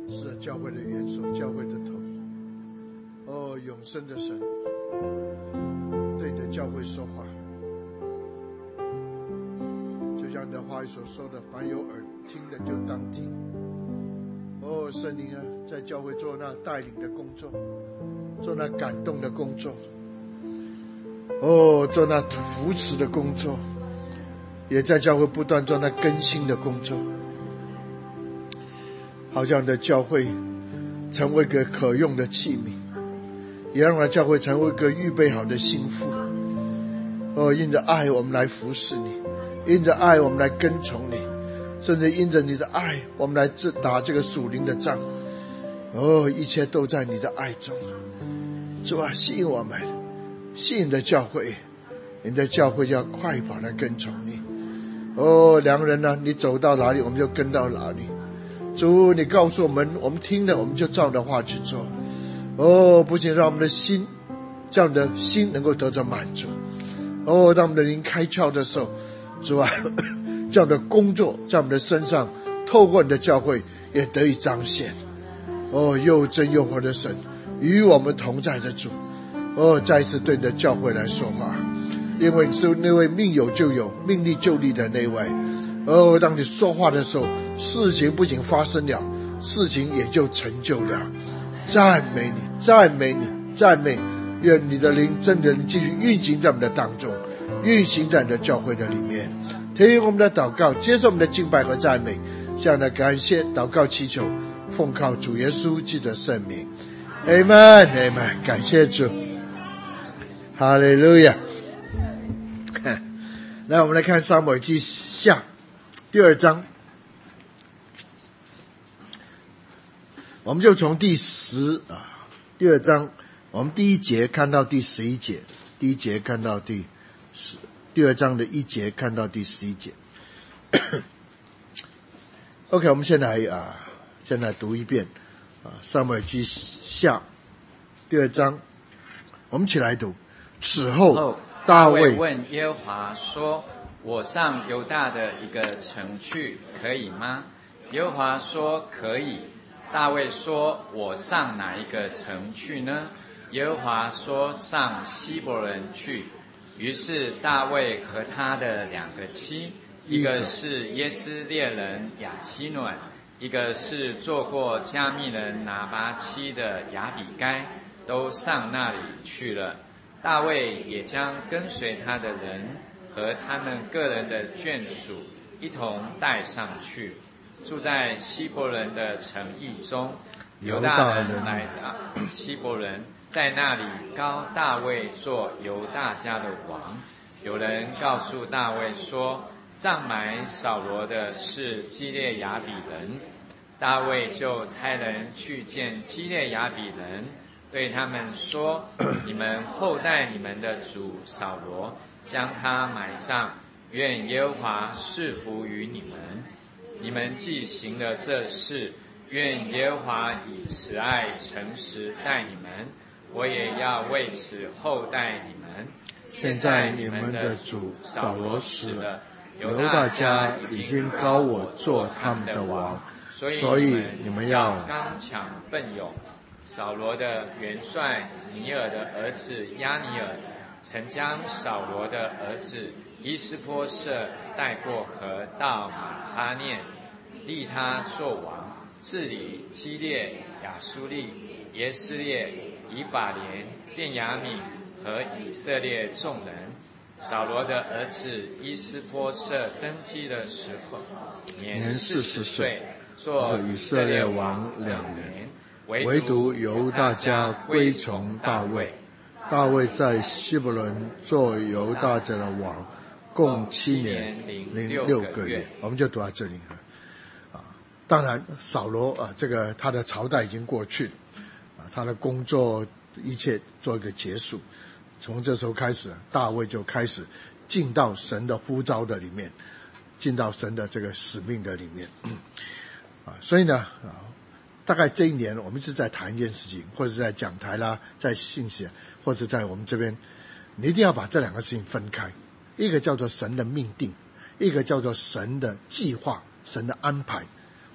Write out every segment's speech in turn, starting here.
是教会的元首，教会的头。哦，永生的神对你的教会说话，就像你的话语所说的，凡有耳听的就当听。哦，圣灵啊，在教会做那带领的工作，做那感动的工作，哦，做那扶持的工作，也在教会不断做那更新的工作，好像你的教会成为一个可用的器皿，也让教会成为一个预备好的心腹。哦，因着爱我们来服侍你，因着爱我们来跟从你，甚至因着你的爱我们来打这个属灵的仗。哦，一切都在你的爱中。主啊，吸引我们，吸引的教会，你的教会要快跑来跟从你。哦，良人啊，你走到哪里我们就跟到哪里。主，你告诉我们，我们听了我们就照你的话去做。哦，不仅让我们的心，这样的心能够得到满足。哦，当我们的灵开窍的时候，主啊，这样的工作在我们的身上，透过你的教会也得以彰显。哦，又真又活的神与我们同在的主，哦，再一次对你的教会来说话，因为你是那位命有就有，命立就立的那位。哦，当你说话的时候，事情不仅发生了，事情也就成就了。赞美你，赞美你，赞美！愿你的灵，真的继续运行在我们的当中，运行在你的教会的里面。听我们的祷告，接受我们的敬拜和赞美，这样的感谢祷告祈求，奉靠主耶稣基督的圣名。Amen， Amen， 感谢主，哈利路亚。来，我们来看撒母耳记下第2章，我们就从第2章，我们第1节看到第11节，第1节看到第2章的1节看到第11节。OK， 我们现在读一遍撒母耳记下第2章，我们起来读。此后大卫问耶和华说，我上犹大的一个城去，可以吗？耶和华说可以。大卫说，我上哪一个城去呢？耶和华说，上希伯伦去。于是大卫和他的2个妻，一个是耶斯列人亚希暖，一个是做过加密人拿巴妻的亚比该，都上那里去了。大卫也将跟随他的人和他们个人的眷属一同带上去，住在希伯伦的城邑中。犹大人来到希伯伦，在那里膏大卫做犹大家的王。有人告诉大卫说，葬埋扫罗的是基列雅比人。大卫就差人去见基列雅比人，对他们说，你们后代你们的主扫罗，将他埋葬，愿耶和华赐福于你们。你们既行了这事，愿耶和华以慈爱诚实待你们，我也要为此厚待你们。 现在你们的主扫罗死了，犹大家已经膏我做他们的王，所以你们要刚强奋勇。扫罗的元帅尼尔的儿子亚尼尔曾将扫罗的儿子伊斯波设带过河到马哈念，立他做王，治理基列、亚苏利、耶斯列、以法莲、便雅悯和以色列众人。扫罗的儿子伊斯波设登基的时候年40岁，做以色列王2年， 唯独犹大家归从大卫。大卫在希伯伦做犹大家的王，共7年06个月。我们就读到这里。当然扫罗这个他的朝代已经过去了，他的工作一切做一个结束。从这时候开始，大卫就开始进到神的呼召的里面，进到神的这个使命的里面。所以呢大概这一年我们是在谈一件事情，或者是在讲台啦，在信息，或者在我们这边，你一定要把这2个事情分开。一个叫做神的命定，一个叫做神的计划，神的安排，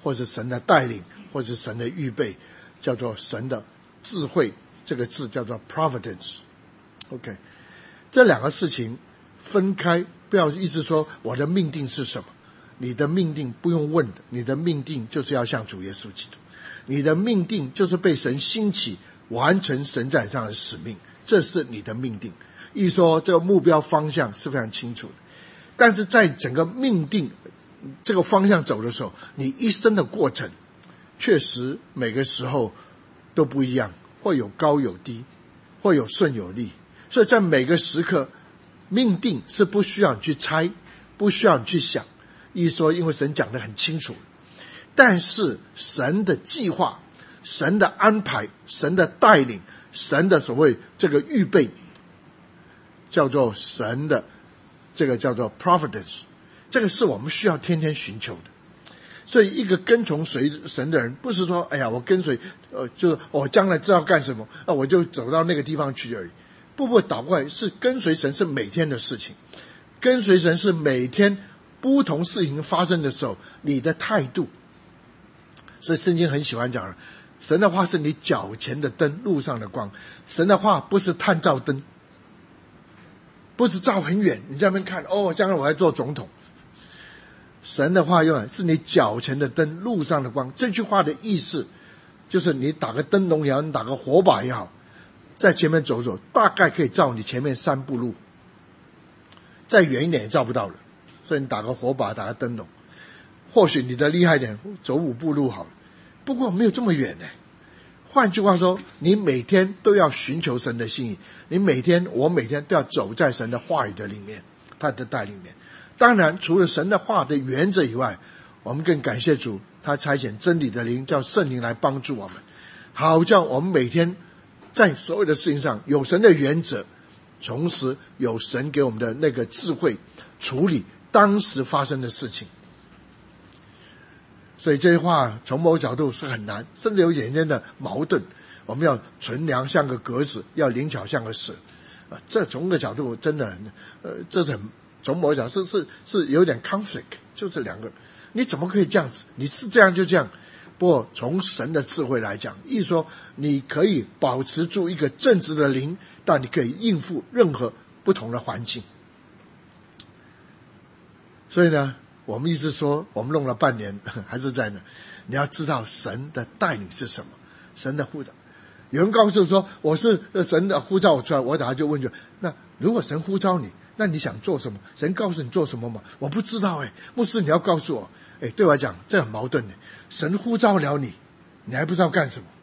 或是神的带领，或是神的预备，叫做神的智慧，这个字叫做 providence。 OK， 这两个事情分开，不要意思说我的命定是什么，你的命定不用问的，你的命定就是要像主耶稣基督，你的命定就是被神兴起，完成神在上的使命，这是你的命定。意思说这个目标方向是非常清楚的，但是在整个命定这个方向走的时候，你一生的过程确实每个时候都不一样，会有高有低，会有顺有逆，所以在每个时刻命定是不需要你去猜，不需要你去想，意思说因为神讲得很清楚。但是神的计划，神的安排，神的带领，神的所谓这个预备，叫做神的这个叫做 providence， 这个是我们需要天天寻求的。所以一个跟从神的人，不是说哎呀我跟随就是我将来知道干什么，我就走到那个地方去而已。不，倒过来是跟随神是每天的事情，跟随神是每天不同事情发生的时候你的态度。所以圣经很喜欢讲，神的话是你脚前的灯，路上的光。神的话不是探照灯，不是照很远你在那边看将来我要做总统。神的话用来是你脚前的灯，路上的光。这句话的意思就是你打个灯笼也好，你打个火把也好，在前面走走，大概可以照你前面3步路，再远一点也照不到了。所以你打个火把，打个灯笼，或许你的厉害一点，走5步路好了，不过没有这么远呢。换句话说，你每天都要寻求神的心意，我每天都要走在神的话语的里面，他的带领里面。当然除了神的话的原则以外，我们更感谢主，他差遣真理的灵，叫圣灵来帮助我们，好叫我们每天在所有的事情上有神的原则，同时有神给我们的那个智慧处理当时发生的事情。所以这些话从某角度是很难，甚至有点点的矛盾。我们要纯良像个鸽子，要灵巧像个蛇这从个角度真的这是从某角度是有点 conflict， 就这两个你怎么可以这样子，你是这样就这样。不过从神的智慧来讲，意思说你可以保持住一个正直的灵，但你可以应付任何不同的环境。所以呢，我们意思说我们弄了半年还是在那，你要知道神的带领是什么，神的呼召。有人告诉我说我是神的呼召我出来，我等下就问那如果神呼召你，那你想做什么？神告诉你做什么吗？我不知道牧师你要告诉我。对我来讲这很矛盾神呼召了你，你还不知道干什么。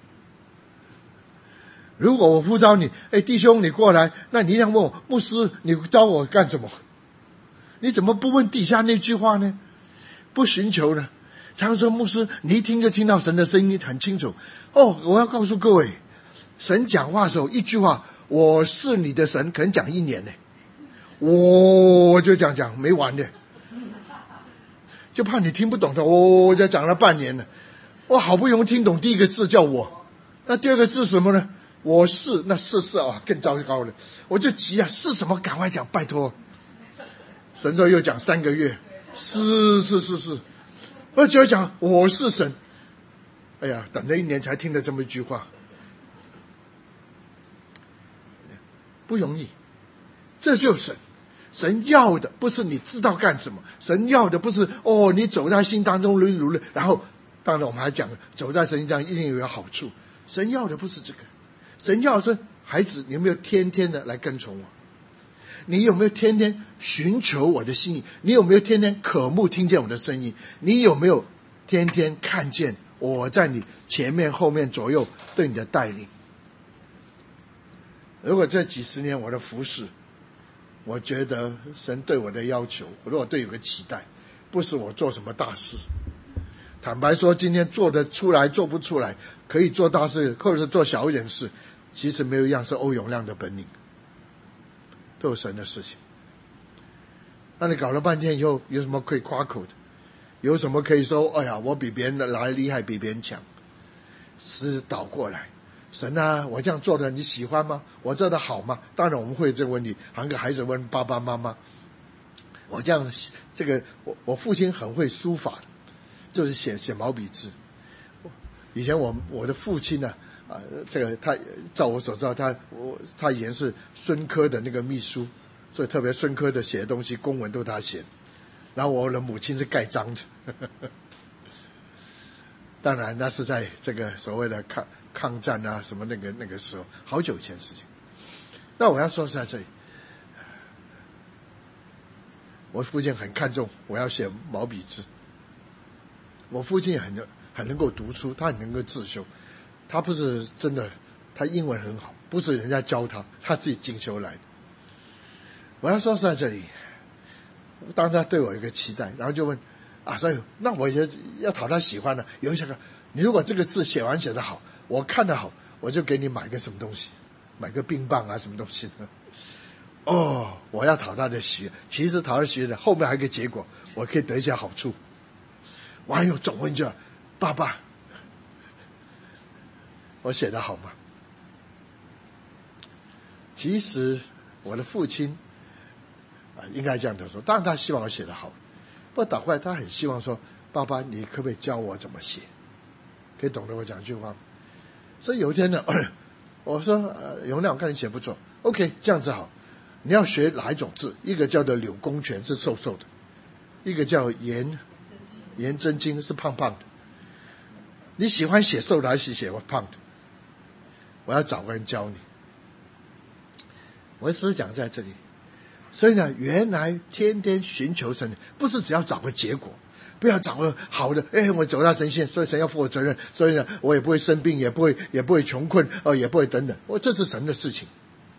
如果我呼召你，弟兄你过来，那你想问我，牧师你召我干什么？你怎么不问底下那句话呢？不寻求呢？常说牧师你一听就听到神的声音很清楚。我要告诉各位，神讲话的时候一句话，我是你的神，可能讲1年呢，我就讲没完的，就怕你听不懂的，我就讲了半年了。我好不容易听懂第一个字叫我，那第二个字什么呢？我是，那是更糟糕了，我就急是什么赶快讲，拜托。神说又讲3个月，是，我就讲我是神。等了1年才听了这么一句话，不容易。这就是神要的不是你知道干什么，神要的不是你走在心当中如了，然后当然我们还讲走在神心当中一定有好处。神要的不是这个，神要的是孩子你有没有天天的来跟从我，你有没有天天寻求我的心意，你有没有天天渴慕听见我的声音，你有没有天天看见我在你前面后面左右对你的带领。如果这几十年我的服事，我觉得神对我的要求，或者我对有个期待，不是我做什么大事。坦白说今天做得出来做不出来，可以做大事或者是做小一点事，其实没有一样是欧永亮的本领，都是神的事情。那你搞了半天以后有什么可以夸口的，有什么可以说我比别人来厉害，比别人强？是倒过来，神我这样做的你喜欢吗？我做的好吗？当然我们会有这个问题，好像个孩子问爸爸妈妈，我这样我父亲很会书法， 就是写毛笔字。以前我的父亲呢，这个他照我所知道，他以前是孙科的那个秘书，所以特别孙科的写的东西公文都他写。然后我的母亲是盖章的，当然那是在这个所谓的抗战啊什么那个时候，好久以前的事情。那我要说是在这里，我父亲很看重我要写毛笔字。我父亲也很能够读书，他很能够自修，他不是真的，他英文很好，不是人家教他自己进修来的。我要说是在这里，当他对我有一个期待，然后就问所以那我也要讨他喜欢呢。有一个，你如果这个字写得好，我看得好，我就给你买个什么东西，买个冰棒啊什么东西的。我要讨他的喜悦，其实讨他的喜悦的后面还有一个结果，我可以得一些好处。网友总问着爸爸，我写得好吗？其实我的父亲应该这样的说，当然他希望我写得好，不过倒过来他很希望说，爸爸你可不可以教我怎么写？可以懂得我讲句话吗？所以有一天呢，我说永亮，我看你写不错 ，OK， 这样子好，你要学哪一种字？一个叫做柳公权是瘦瘦的，一个叫颜真卿是胖胖的。你喜欢写瘦的还是写胖的？我要找个人教你。我是不是讲在这里？所以呢，原来天天寻求神，不是只要找个结果，不要找个好的，我走到神线，所以神要负我责任，所以呢，我也不会生病，也不会穷困，也不会等等，这是神的事情。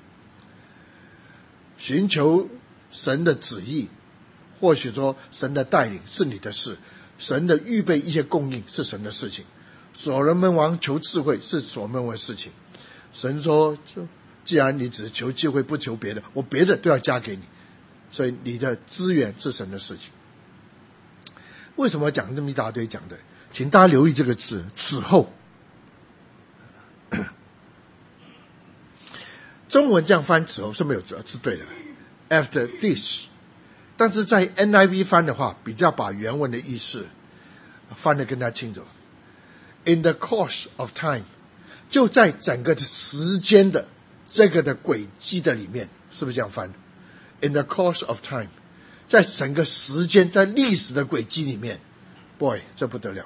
寻求神的旨意，或许说神的带领是你的事，神的预备一些供应是神的事情。所罗门王求智慧是所罗门王的事情。神说，既然你只求智慧不求别的，我别的都要加给你，所以你的资源是神的事情。为什么讲这么一大堆讲的？请大家留意这个字，此后。中文这样翻此后是没有是对的 ，after this， 但是在 NIV 翻的话，比较把原文的意思翻得更加清楚。In the course of time， 就在整个的时间的这个的轨迹的里面，是不是这样翻 ？In the course of time， 在整个时间，在历史的轨迹里面 ，boy， 这不得了！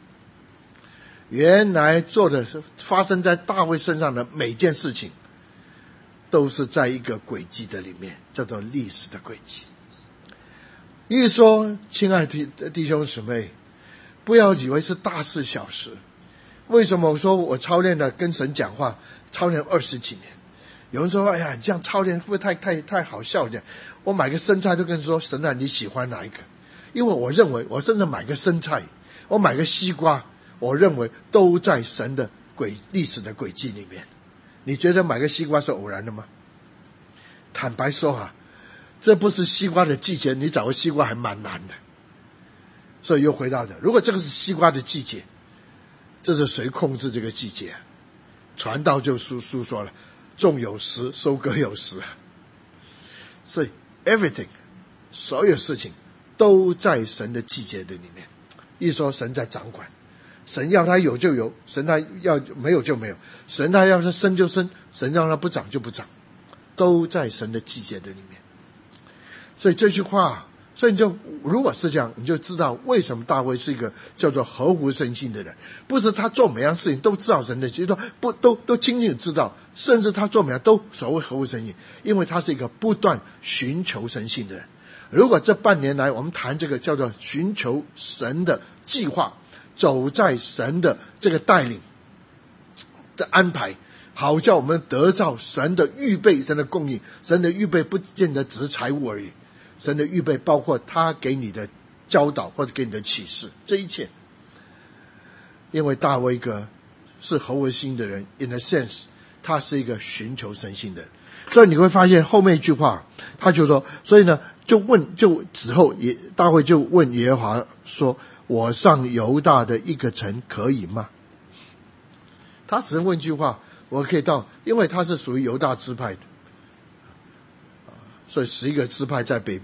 原来做的是发生在大卫身上的每件事情，都是在一个轨迹的里面，叫做历史的轨迹。一说，亲爱的弟兄姊妹，不要以为是大事小事。为什么我说我操练了跟神讲话，操练20几年？有人说，哎呀，你这样操练会不会太好笑这样？我买个生菜就跟人说，神啊，你喜欢哪一个？因为我认为，我甚至买个生菜，我买个西瓜，我认为都在神的历史的轨迹里面。你觉得买个西瓜是偶然的吗？坦白说这不是西瓜的季节，你找个西瓜还蛮难的。所以又回到如果这个是西瓜的季节，这是谁控制这个季节？传道就书说了，种有时，收割有时。所以 everything， 所有事情都在神的季节的里面。一说神在掌管，神要他有就有，神他要没有就没有，神他要是生就生，神让他不长就不长，都在神的季节的里面。所以这句话，所以你就如果是这样，你就知道为什么大卫是一个叫做合乎圣性的人。不是他做每样事情都知道神的，其实都清楚知道，甚至他做每样都所谓合乎圣性，因为他是一个不断寻求神性的人。如果这半年来我们谈这个叫做寻求神的计划，走在神的这个带领的安排，好叫我们得到神的预备，神的供应。神的预备不见得只是财物而已，神的预备包括他给你的教导或者给你的启示，这一切。因为大卫哥是合乎心的人 ，in a sense， 他是一个寻求神性的人。所以你会发现后面一句话，他就说，所以呢，此后大卫就问耶和华说：“我上犹大的一个城可以吗？”他只是问一句话，我可以到，因为他是属于犹大支派的，所以11个支派在北边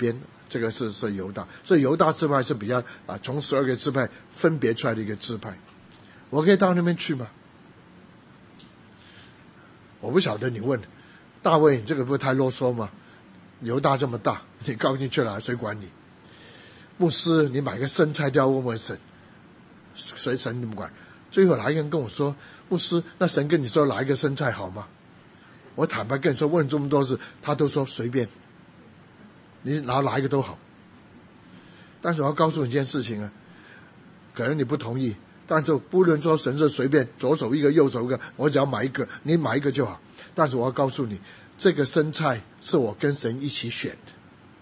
这个是犹大，所以犹大支派是比较从12个支派分别出来的一个支派。我可以到那边去吗？我不晓得，你问大卫，这个不太啰嗦吗？犹大这么大，你高进去了，谁管你？牧师，你买个生菜都要问问神，谁神你不管？最后来一个人跟我说，牧师，那神跟你说哪一个生菜好吗？我坦白跟你说，问这么多事，他都说随便，你拿哪一个都好。但是我要告诉你一件事情啊，可能你不同意，但是不论说神是随便左手一个右手一个，我只要买一个，你买一个就好。但是我要告诉你，这个生菜是我跟神一起选的，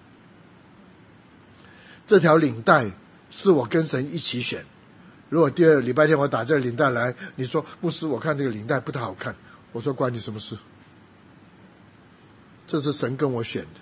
这条领带是我跟神一起选。如果第二礼拜天我打这个领带来，你说牧师我看这个领带不太好看，我说关你什么事？这是神跟我选的。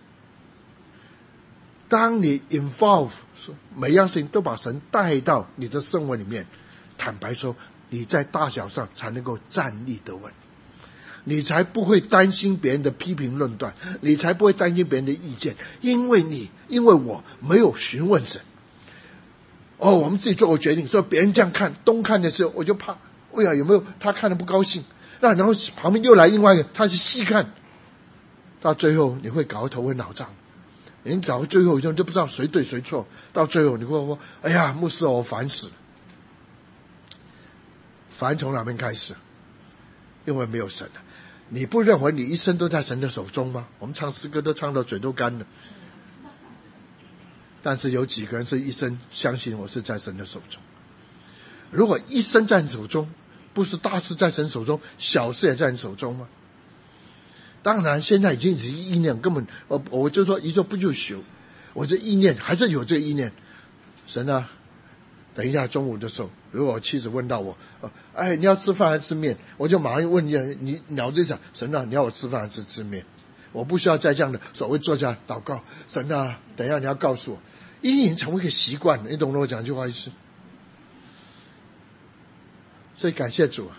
当你 involve 每样事情都把神带到你的生活里面，坦白说，你在大小上才能够站立得稳，你才不会担心别人的批评论断，你才不会担心别人的意见，因为我没有询问神。我们自己做个决定，说别人这样看东看的时候，我就怕，哎呀有没有他看得不高兴，那然后旁边又来另外一个，他是细看，到最后你会搞得头昏脑胀，你搞到最后就不知道谁对谁错，到最后你会说，哎呀牧师我烦死了。烦从哪边开始？因为没有神了。你不认为你一生都在神的手中吗？我们唱诗歌都唱到嘴都干了，但是有几个人是一生相信我是在神的手中？如果一生在手中，不是大事在神手中，小事也在你手中吗？当然现在已经是意念，根本我就说一说不就朽，我这意念还是有这个意念。神啊，等一下中午的时候，如果我妻子问到我，你要吃饭还是吃面，我就马上问你脑子里想，神啊，你要我吃饭还是吃面？我不需要再这样的所谓坐下祷告，神啊，等一下你要告诉我，已经成为一个习惯了，你懂得我讲句话意思？所以感谢主啊，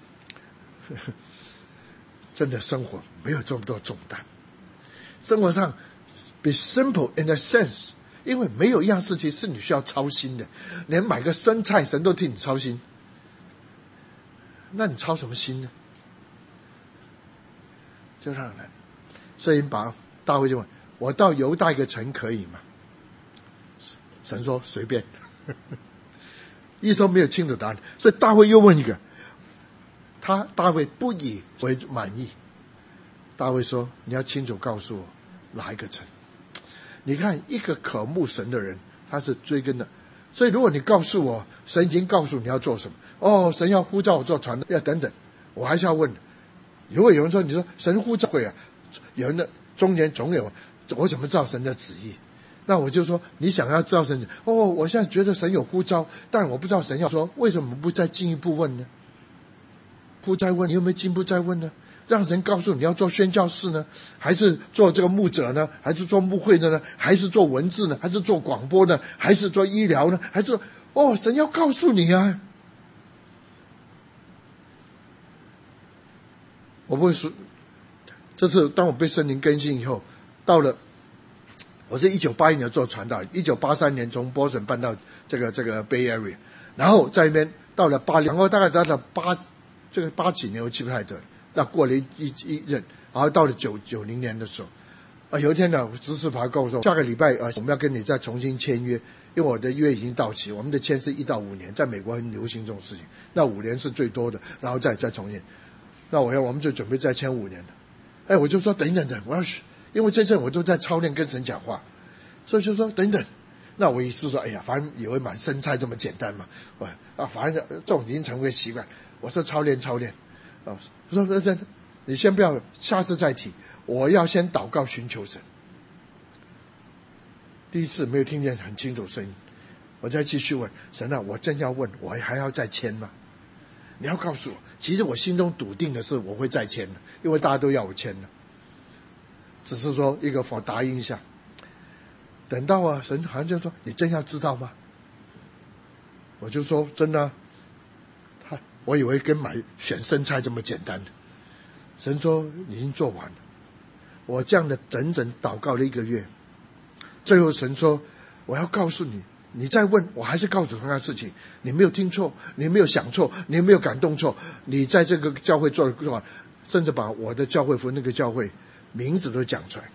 真的生活没有这么多重担，生活上 be simple in a sense， 因为没有一样事情是你需要操心的，连买个生菜神都替你操心，那你操什么心呢？就让人，所以把大卫就问，我到犹大一个城可以吗？神说随便，一说没有清楚答案，所以大卫又问一个，大卫不以为满意。大卫说你要清楚告诉我哪一个城。你看一个渴慕神的人，他是追根的，所以如果你告诉我神已经告诉你要做什么，神要呼召我做传道要等等，我还是要问。如果有人说你说神呼召会有人的中间总有，我怎么知道神的旨意？那我就说你想要知道神我现在觉得神有呼召，但我不知道神要说，为什么不再进一步问呢？不再问，你有没有进一步再问呢？让神告诉你要做宣教士呢，还是做这个牧者呢，还是做牧会的呢，还是做文字呢，还是做广播呢，还是做医疗呢，还是神要告诉你啊。我不会说，这次当我被圣灵更新以后，到了我是1981年做传道，1983年从波士顿搬到这个 Bay Area， 然后在那边到了80，然后大概到了8几年我记不太得了，那过了一任，然后到了90年的时候，有一天呢，执事跑告诉我，下个礼拜我们要跟你再重新签约，因为我的约已经到期，我们的签是1到5年，在美国很流行这种事情，那5年是最多的，然后再重新，那我们就准备再签5年了。我就说等，我要因为这阵我都在操练跟神讲话，所以就说等。那我意思说，反正也会买生菜这么简单嘛，反正这种已经成为习惯。我说操练，我说你先不要，下次再提。我要先祷告寻求神。第一次没有听见很清楚声音，我再继续问神啊，我正要问，我还要再签吗？你要告诉我，其实我心中笃定的是我会再签的，因为大家都要我签的，只是说一个答应一下。等到神好像就说你真要知道吗？我就说真的我以为跟选生菜这么简单的。神说已经做完了。我这样的整整祷告了1个月， 最后神说，我要告诉你，你再问我还是告诉同样的事情，你没有听错，你没有想错，你没有感动错，你在这个教会做的话，甚至把我的教会和那个教会名字都讲出来。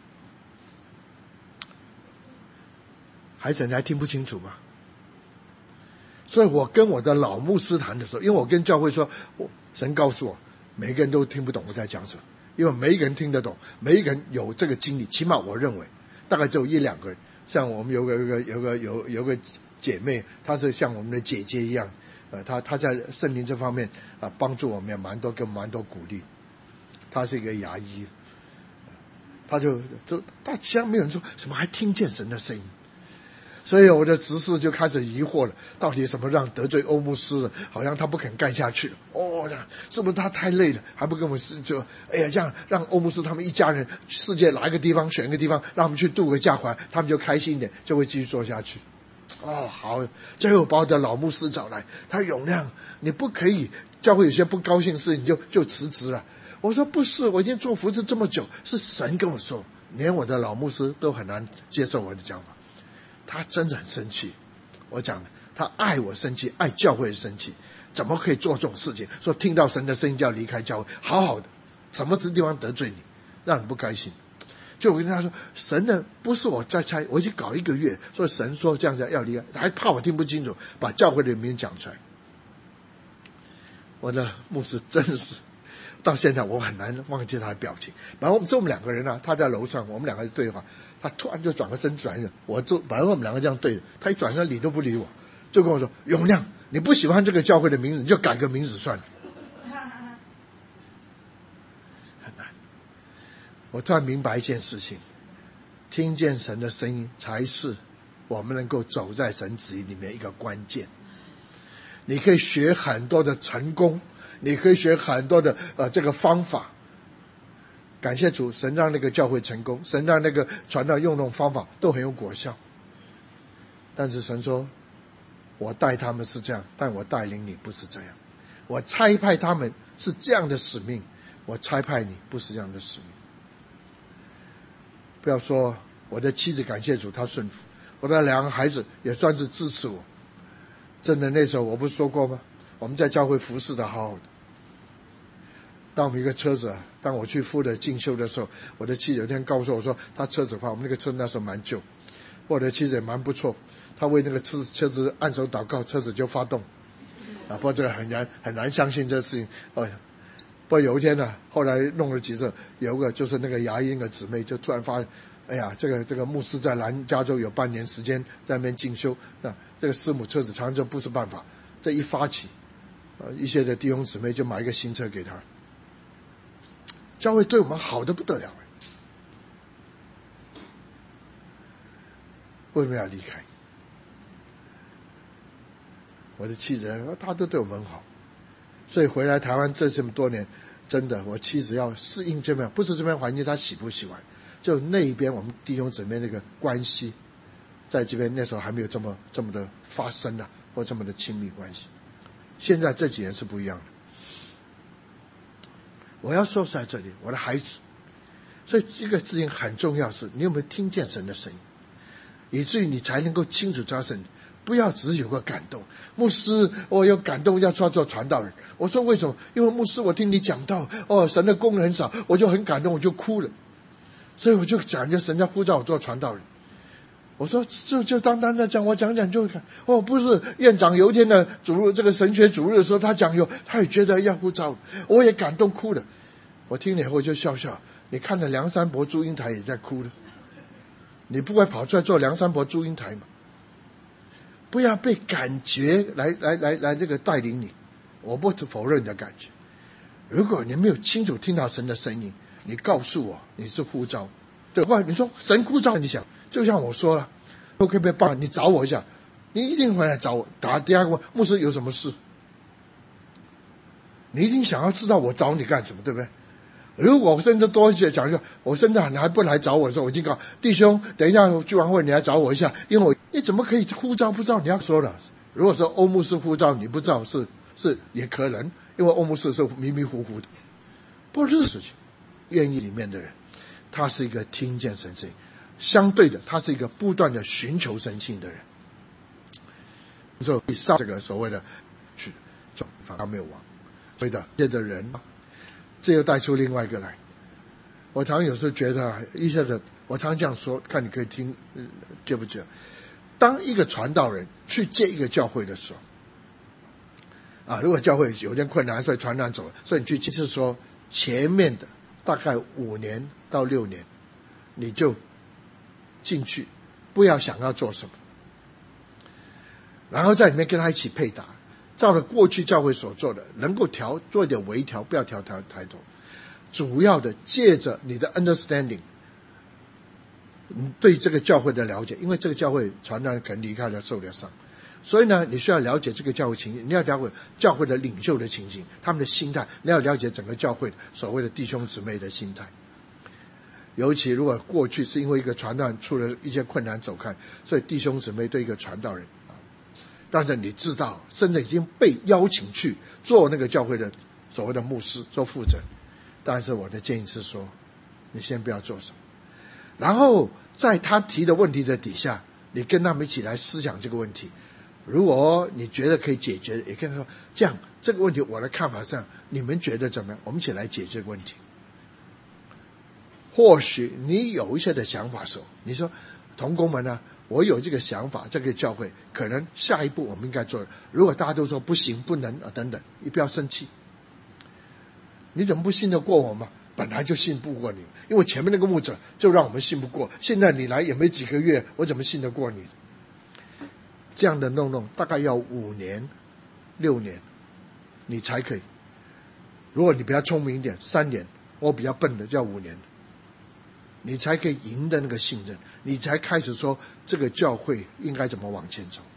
孩子，你还听不清楚吗？所以我跟我的老牧师谈的时候，因为我跟教会说，神告诉我每个人都听不懂我在讲什么，因为每一个人听得懂，每一个人有这个经历，起码我认为大概只有1-2个人。像我们有个姐妹，她是像我们的姐姐一样，她在圣灵这方面帮助我们也蛮多，给我们蛮多鼓励。她是一个牙医，她但其他没有人说什么还听见神的声音。所以我的执事就开始疑惑了，到底什么让得罪欧牧师了？好像他不肯干下去了。是不是他太累了，还不跟我们这样让欧牧师他们一家人世界哪一个地方选一个地方，让他们去度个假回来，他们就开心一点，就会继续做下去。好，最后把我的老牧师找来，他永亮，你不可以教会有些不高兴的事，你就辞职了。我说不是，我已经做服事这么久，是神跟我说，连我的老牧师都很难接受我的讲法。他真的很生气，我讲的，他爱我生气，爱教会生气，怎么可以做这种事情？说听到神的声音就要离开教会，好好的，什么地方得罪你，让你不开心？就我跟他说，神的不是我在猜，我已经搞1个月，说神说这样要离开，还怕我听不清楚，把教会的名讲出来。我的牧师真是到现在我很难忘记他的表情。然后我们2个人他在楼上，我们2个人对话，他突然就转个身转了，本来我们2个这样对着，他一转身理都不理我，就跟我说，永亮，你不喜欢这个教会的名字，你就改个名字算了。很难。我突然明白一件事情，听见神的声音才是我们能够走在神旨意里面一个关键。你可以学很多的成功，你可以学很多的这个方法，感谢主，神让那个教会成功，神让那个传道用那种方法都很有果效。但是神说，我带他们是这样，但我带领你不是这样，我差派他们是这样的使命，我差派你不是这样的使命。不要说我的妻子感谢主她顺服，我的2个孩子也算是支持我。真的那时候我不是说过吗？我们在教会服侍的好好的。当我们一个车子当我去付的进修的时候，我的妻子有一天告诉我说，他车子的话，我们那个车那时候蛮旧，我的妻子也蛮不错，他为那个车子按手祷告，车子就发动。不过这个很难相信这事情。不过有一天后来弄了几次，有一个就是那个牙医那个姊妹就突然发现，这个牧师在南加州有半年时间在那边进修，这个师母车子常常就不是办法，这一发起，一些的弟兄姊妹就买一个新车给他。教会对我们好的不得了，为什么要离开？我的妻子她都对我们好，所以回来台湾这么多年，真的我妻子要适应这边，不是这边环境她喜不喜欢，就那边我们弟兄姊妹那个关系，在这边那时候还没有这么的发生或这么的亲密关系。现在这几年是不一样的。我要说在这里，我的孩子，所以这个事情很重要，是你有没有听见神的声音，以至于你才能够清楚知道神。不要只是有个感动，牧师我有感动要做传道人。我说为什么？因为牧师我听你讲到神的功能很少，我就很感动，我就哭了，所以我就讲就神在呼召我做传道人。我说就单单的讲，我讲就会看。不是院长有一天的主日，这个神学主日的时候，他讲他也觉得要呼召，我也感动哭了。我听了以后就笑，你看了梁山伯祝英台也在哭了，你不会跑出来做梁山伯祝英台吗？不要被感觉来这个带领你，我不否认你的感觉。如果你没有清楚听到神的声音，你告诉我你是呼召，对吧？你说神呼召，你想就像我说了，可不可以帮你找我一下？你一定会来找我，打第2个牧师有什么事？你一定想要知道我找你干什么，对不对？如果我甚至多一些讲一下，我甚至还不来找我的时候，我已经告弟兄，等一下聚完会你来找我一下，因为你怎么可以呼召不知道？你要说了，如果说欧牧师呼召你不知道是也可能，因为欧牧师是迷迷糊糊的，不是事情。愿意里面的人，他是一个听见神声音， 相对的，他是一个不断的寻求神性的人。所以上这个所谓的去做他没有亡，所以的这的人，这又带出另外一个来。我常有时候觉得一下子，我常这样说，看你可以听接不接。当一个传道人去接一个教会的时候，如果教会有点困难，所以传道人走了，所以你去接，是说前面的大概5年到6年，你就进去，不要想要做什么，然后在里面跟他一起配搭，照着过去教会所做的，能够做一点微调，不要抬头。主要的借着你的 understanding， 你对这个教会的了解，因为这个教会传道人可能离开了，受了伤，所以呢，你需要了解这个教会情形，你要了解教会的领袖的情形，他们的心态，你要了解整个教会所谓的弟兄姊妹的心态。尤其如果过去是因为一个传道人出了一些困难走开，所以弟兄姊妹对一个传道人，但是你知道，甚至已经被邀请去做那个教会的所谓的牧师，做负责。但是我的建议是说，你先不要做什么，然后在他提的问题的底下，你跟他们一起来思想这个问题。如果你觉得可以解决，也跟他说，这样这个问题我的看法上，你们觉得怎么样？我们一起来解决这个问题。或许你有一些的想法的时候，你说同工们呢，我有这个想法，这个教会可能下一步我们应该做的。如果大家都说不行不能等等，你不要生气。你怎么不信得过我吗？本来就信不过你，因为前面那个牧者就让我们信不过，现在你来也没几个月，我怎么信得过你？这样的弄大概要5年6年你才可以。如果你比较聪明一点3年，我比较笨的就要5年，你才可以赢得那个信任，你才开始说这个教会应该怎么往前走。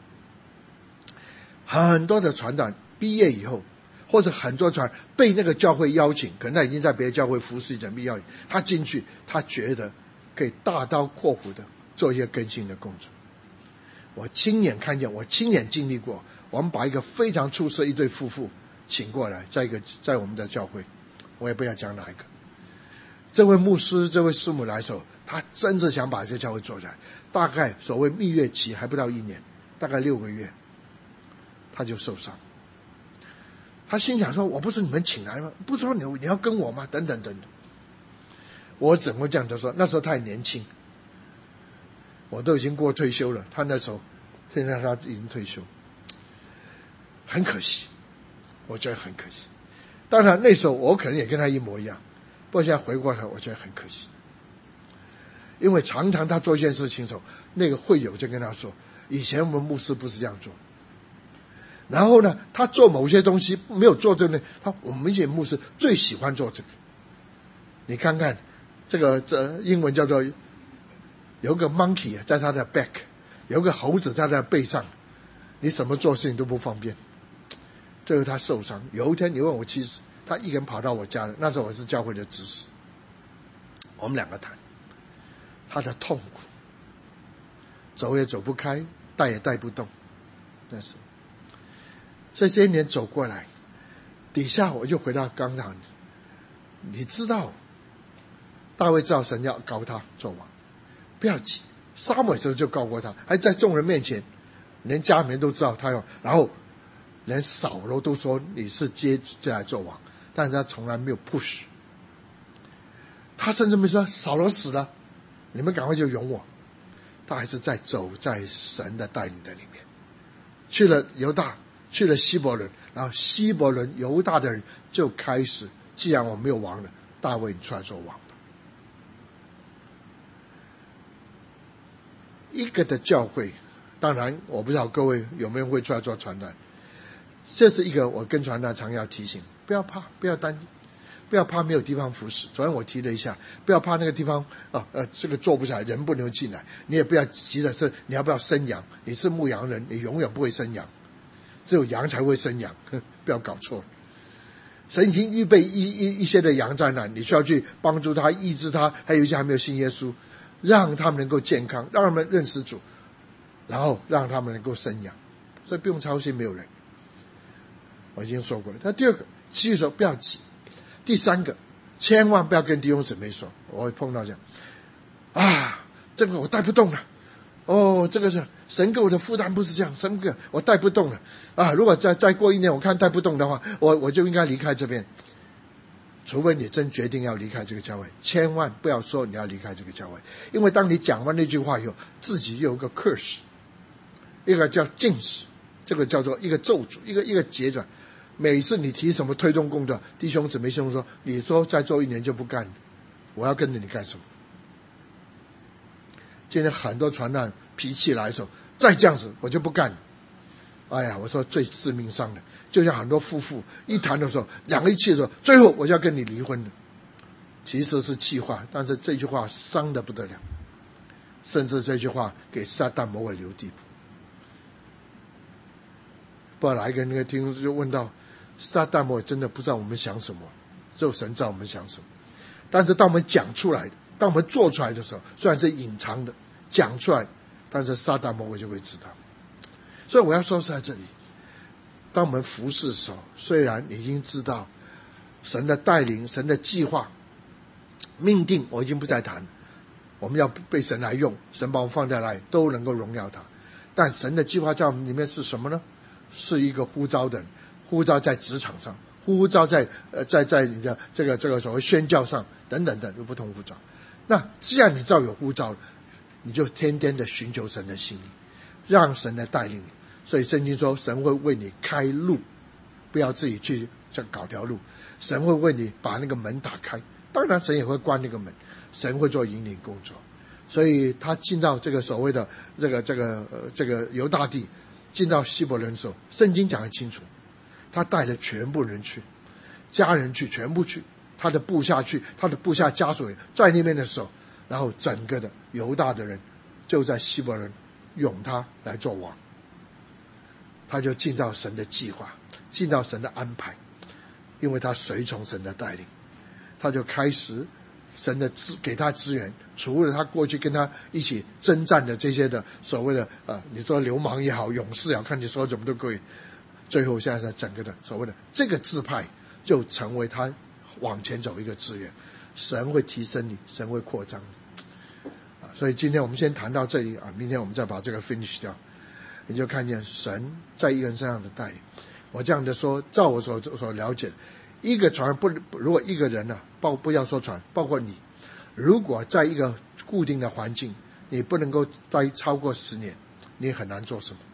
很多的传道毕业以后，或者很多传被那个教会邀请，可能他已经在别的教会服侍准备邀请他进去，他觉得可以大刀阔斧的做一些更新的工作。我亲眼看见，我亲眼经历过，我们把一个非常出色一对夫妇请过来，在我们的教会，我也不要讲哪一个。这位牧师这位师母来的时候，他真是想把这教会做起来，大概所谓蜜月期还不到1年，大概6个月他就受伤。他心想说，我不是你们请来吗？不是说你要跟我吗？等等。我怎么这样子说？那时候他还年轻，我都已经过退休了，他那时候现在他已经退休，很可惜，我觉得很可惜。当然那时候我可能也跟他一模一样，不过现在回过头我觉得很可惜，因为常常他做一件事情的时候，那个会友就跟他说，以前我们牧师不是这样做。然后呢，他做某些东西没有做这个，我们一些牧师最喜欢做这个。你看看这英文叫做有个 monkey 在他的 back， 有个猴子在他的背上，你什么做事情都不方便。最后他受伤，有一天你问我妻子，他一个人跑到我家了，那时候我是教会的执事，我们2个谈他的痛苦，走也走不开，带也带不动，那时候。所以这一年走过来，底下我就回到刚刚，你知道大卫知道神要膏他做王，不要急，撒母耳的时候就告过他，还在众人面前，连家里面都知道他要，然后连扫罗都说你是接来做王，但是他从来没有 push， 他甚至没说扫罗死了，你们赶快就容我，他还是走在神的带领的里面，去了犹大，去了希伯伦，然后希伯伦犹大的人就开始，既然我没有王了，大卫你出来做王吧。一个的教会，当然我不知道各位有没有人会出来做传道，这是一个我跟传道常要提醒，不要怕，不要担心，不要怕没有地方服侍。昨天我提了一下，不要怕那个地方这个做不起来，人不能进来，你也不要急着是你要不要生羊，你是牧羊人，你永远不会生羊，只有羊才会生羊，不要搞错。神已经预备一些的羊在那，你需要去帮助他，医治他，还有一些还没有信耶稣，让他们能够健康，让他们认识主，然后让他们能够生养，所以不用操心没有人。我已经说过了。那第二个，继续说不要急。第三个，千万不要跟弟兄姊妹说，我会碰到这样这个我带不动了。这个是神给我的负担不是这样，神给我带不动了啊！如果再过1年我看带不动的话，我就应该离开这边。除非你真决定要离开这个教会，千万不要说你要离开这个教会，因为当你讲完那句话以后，自己有一个 curse， 一个叫禁止，这个叫做一个咒诅，一个节转。每次你提什么推动工作，弟兄姊妹兄说，你说再做1年就不干了，我要跟着你干什么？今天很多传道脾气来的时候，再这样子我就不干了。哎呀，我说最致命伤的，就像很多夫妇一谈的时候，两个一气的时候，最后我就要跟你离婚了。其实是气话，但是这句话伤得不得了，甚至这句话给撒旦魔鬼留地步。不知道哪一个那个听众就问到，撒旦魔鬼真的不知道我们想什么，只有神知道我们想什么。但是当我们讲出来，当我们做出来的时候，虽然是隐藏的，讲出来，但是撒旦魔鬼就会知道。所以我要说是在这里，当我们服侍的时候，虽然你已经知道神的带领、神的计划、命定，我已经不再谈，我们要被神来用，神把我们放在那里，都能够荣耀他。但神的计划在我们里面是什么呢？是一个呼召的人，呼召在职场上，呼召在你的这个所谓宣教上等等等有不同呼召。那既然你知道有呼召，你就天天的寻求神的心意，让神来带领你。所以圣经说神会为你开路，不要自己去搞条路，神会为你把那个门打开，当然神也会关那个门，神会做引领工作。所以他进到这个所谓的这个犹大地，进到希伯伦的时候，圣经讲得清楚，他带着全部人去，家人去，全部去，他的部下去，他的部下家属在那边的时候，然后整个的犹大的人就在希伯伦拥他来做王。他就进到神的计划，进到神的安排，因为他随从神的带领，他就开始神的给他资源，除了他过去跟他一起征战的这些的所谓的你说流氓也好，勇士也好，看你说怎么都可以，最后现在是整个的所谓的这个支派就成为他往前走一个资源，神会提升你，神会扩张你所以今天我们先谈到这里明天我们再把这个 finish 掉。你就看见神在一个人身上的带领。我这样的说，照我所了解，一个船如果一个人不要说船，包括你，如果在一个固定的环境，你不能够待超过10年，你很难做什么。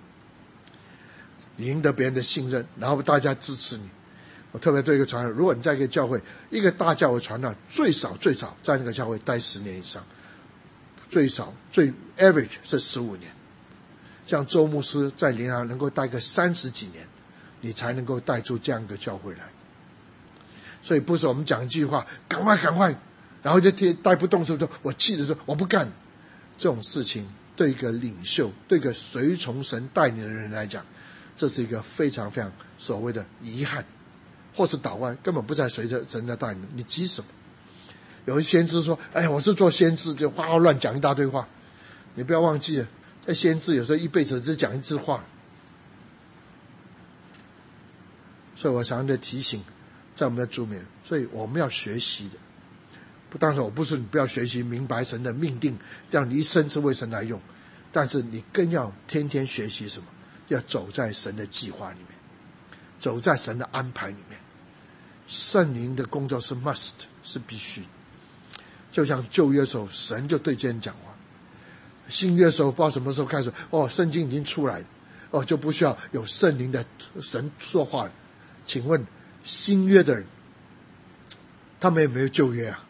你赢得别人的信任，然后大家支持你。我特别对一个传道，如果你在一个教会，一个大教会传道，最少在那个教会待10年以上，最 average 是15年。像周牧师在灵堂能够带个30几年，你才能够带出这样一个教会来。所以不是我们讲一句话赶快，然后就带不动的时候我气的时候我不干，这种事情对一个领袖，对一个随从神带领的人来讲，这是一个非常非常所谓的遗憾，或是倒歪，根本不再随着神的带领，你急什么？有些先知说我是做先知，就哗乱讲一大堆话，你不要忘记了，先知有时候一辈子只讲一句话。所以我常常的提醒在我们的主面，所以我们要学习的。当然我不是你不要学习明白神的命定，让你一生是为神来用，但是你更要天天学习什么？要走在神的计划里面，走在神的安排里面。圣灵的工作是 must， 是必须。就像旧约的时候，神就对这人讲话。新约的时候不知道什么时候开始圣经已经出来了就不需要有圣灵的神说话了。请问新约的人他们有没有旧约啊？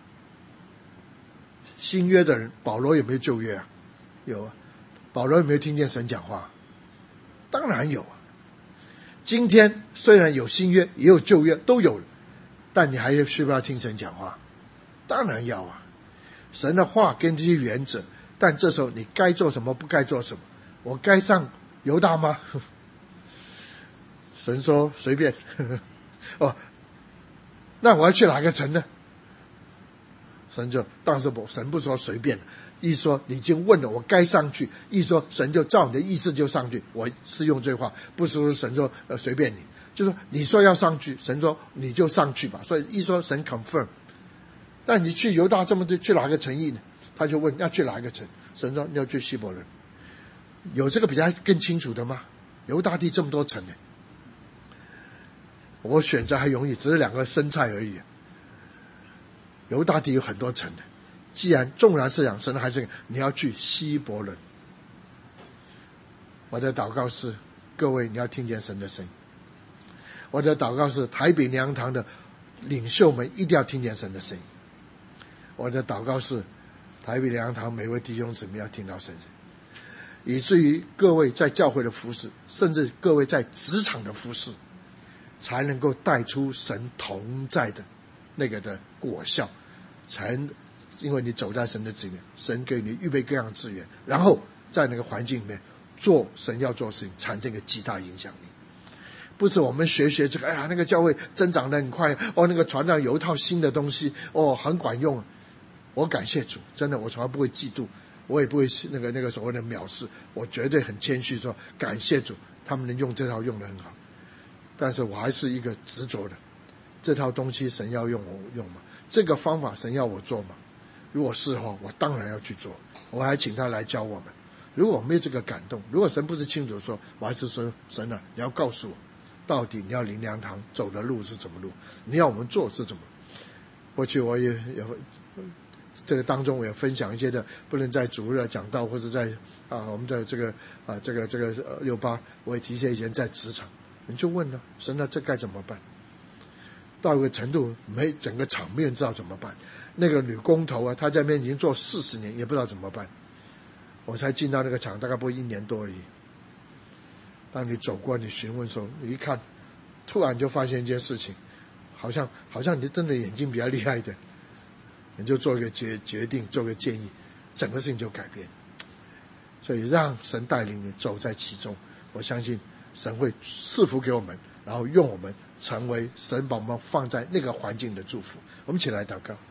新约的人保罗有没有旧约啊？有啊。保罗有没有听见神讲话？当然有啊。今天虽然有新约也有旧约都有了，但你还需不要听神讲话？当然要啊。神的话跟这些原则，但这时候你该做什么不该做什么。我该上犹大吗？神说随便那我要去哪个城呢？但是神不说随便，意思说你已经问了我该上去，意思说神就照你的意思就上去。我是用这话，不是说神说随便你，就是说你说要上去，神说你就上去吧。所以意思说神 confirm。但你去犹大这么多，去哪个城邑呢？ 他就问要去哪一个城，神说你要去希伯伦。有这个比较更清楚的吗？犹大地这么多城呢，我选择还容易，只是2个生菜而已。犹大地有很多城的，既然纵然是讲神还是你要去希伯伦。我的祷告是，各位你要听见神的声音。我的祷告是，台北良堂的领袖们一定要听见神的声音。我的祷告是，台北良堂每位弟兄姊妹要听到神的声音，以至于各位在教会的服事，甚至各位在职场的服事，才能够带出神同在的那个的果效，才因为你走在神的里面，神给你预备各样的资源，然后在那个环境里面做神要做的事情，产生一个极大影响力。不是我们学这个，哎呀，那个教会增长得很快，那个传道有一套新的东西，很管用。我感谢主，真的，我从来不会嫉妒，我也不会那个所谓的藐视，我绝对很谦虚说感谢主，他们能用这套用得很好。但是我还是一个执着的，这套东西神要用我用吗？这个方法神要我做吗？如果是的话，我当然要去做，我还请他来教我们。如果我没有这个感动，如果神不是清楚说，我还是说神啊，你要告诉我到底你要灵粮堂走的路是怎么路，你要我们做是怎么。过去我也这个当中我也分享一些的，不能在主日讲道，或者在我们在这个68，我也提一些以前在职场，你就问了神啊，这该怎么办？到一个程度，整个场面知道怎么办。那个女工头啊，她在那边已经做40年，也不知道怎么办。我才进到那个厂，大概不会1年多而已。当你走过，你询问的时候，你一看，突然就发现一件事情，好像你真的眼睛比较厉害一点，你就做一个决定，做个建议，整个事情就改变。所以让神带领你走在其中，我相信神会赐福给我们，然后用我们成为神把我们放在那个环境的祝福。我们一起来祷告。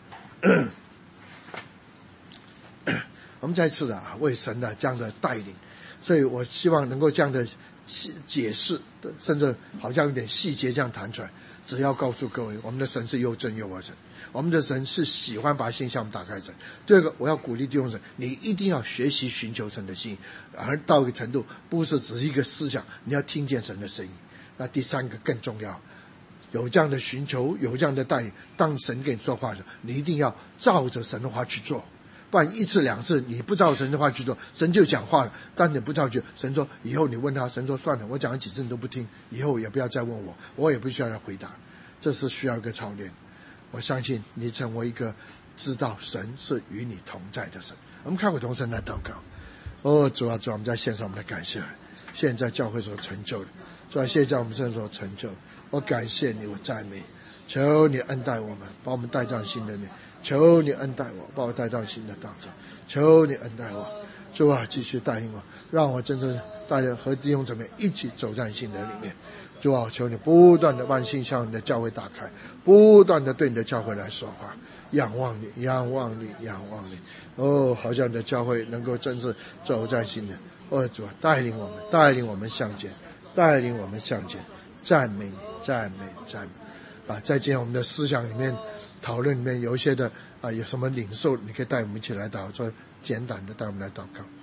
我们再次的为神的这样的带领，所以我希望能够这样的解释，甚至好像有点细节这样谈出来。只要告诉各位，我们的神是又真又活神，我们的神是喜欢把心向我们打开神。第二个，我要鼓励弟兄神，你一定要学习寻求神的心，而到一个程度，不是只是一个思想，你要听见神的声音。那第三个更重要，有这样的寻求，有这样的带领，当神跟你说话的时候，你一定要照着神的话去做。不然1次2次你不照神的话去做，神就讲话了，但你不照去，神说以后你问他，神说算了，我讲了几次你都不听，以后也不要再问我，我也不需要来回答。这是需要一个操练。我相信你成为一个知道神是与你同在的神。我们看回同神来祷告。主啊，我们在献上我们的感谢，现在教会所成就的，主啊，谢谢我们身上所成就，我感谢你，我赞美，求你恩待我们，把我们带上新的面，求你恩待我，把我带上新的道路，求你恩待我，主啊，继续带领我，让我真正大家和弟兄姊妹一起走在新的里面。主啊，求你不断的把心向你的教会打开，不断的对你的教会来说话，仰望你，仰望你，仰望你。好像你的教会能够真是走在新的。主啊，带领我们向前，带领我们向前，赞美你，赞美，赞美。在今天我们的思想里面讨论里面有一些的有什么领受，你可以带我们一起来祷告，做简短的带我们来祷告。